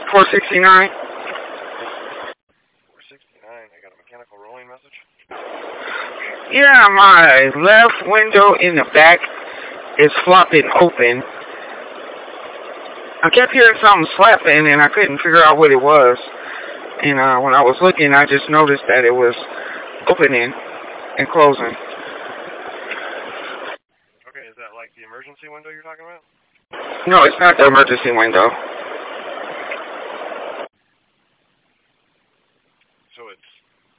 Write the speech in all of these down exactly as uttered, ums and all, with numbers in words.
four sixty-nine. four sixty-nine, I got a mechanical rolling message. Yeah, my left window in the back is flopping open. I kept hearing something slapping, and I couldn't figure out what it was. And uh, when I was looking, I just noticed that it was opening and closing. Okay, is that like the emergency window you're talking about? No, it's not the emergency window. So it's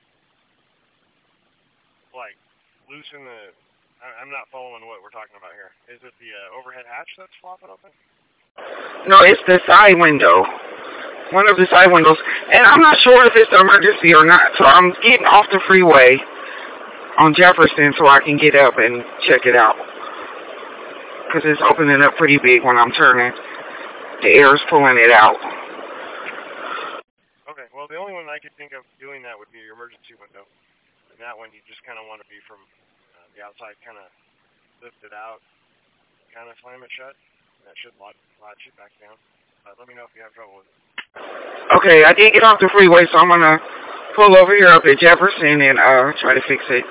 like loose in the... I, I'm not following what we're talking about here. Is it the uh, overhead hatch that's flopping open? No, it's the side window. One of the side windows. And I'm not sure if it's an emergency or not, so I'm getting off the freeway on Jefferson so I can get up and check it out. Because it's opening up pretty big when I'm turning. The air is pulling it out. Okay, well, the only one I could think of doing that would be your emergency window. And that one you just kind of want to be from uh, the outside, kind of lift it out, kind of slam it shut. That should latch, latch it back down. Uh, let me know if you have trouble with it. Okay, I did get off the freeway, so I'm going to pull over here up at Jefferson and uh, try to fix it.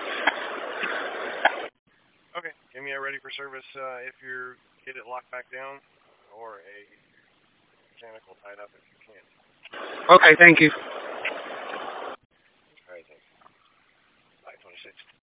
Okay, give me a ready for service uh, if you get it locked back down, or a mechanical tied up if you can. Okay, thank you. All right, thanks. five twenty-six.